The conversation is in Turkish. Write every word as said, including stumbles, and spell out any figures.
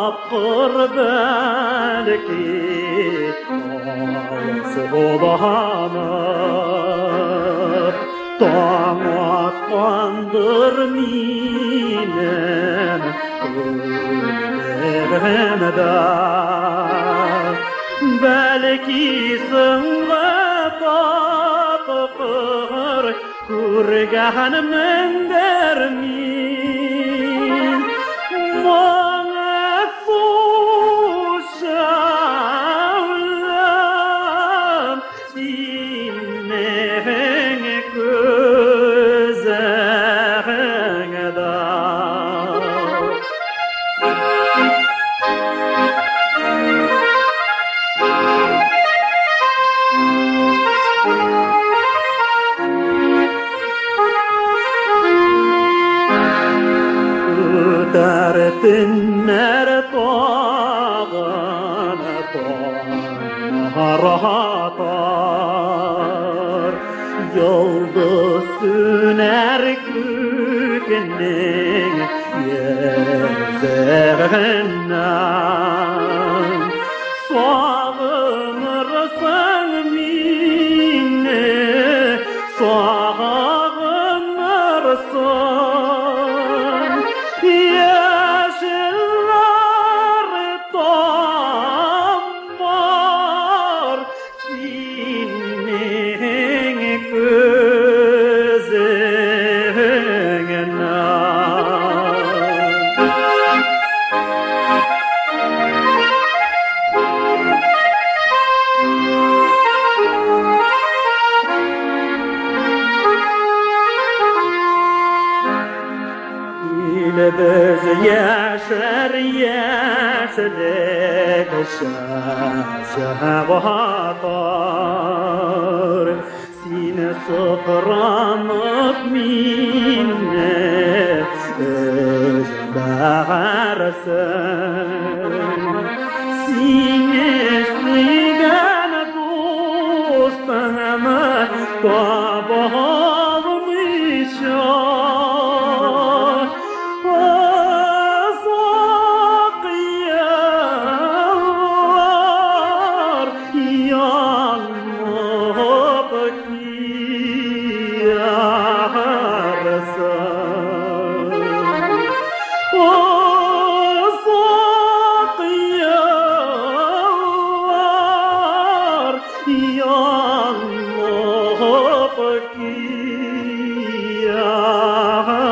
tapqır belki ağası olanır Taң atqandır minen öllerimde Belki sınğı tapqır Kurganımdır min Bana suşalım Dinleyin gözlerine Dertinler tağına tağına atar Yıldız süner gökünün yüzünden Sağınırsın minni sağınırsın Biz yaşar yaşlık şahvatar Seni sıfıranıp minne özlersin Seni sıygan dostumı tabalmışam Ya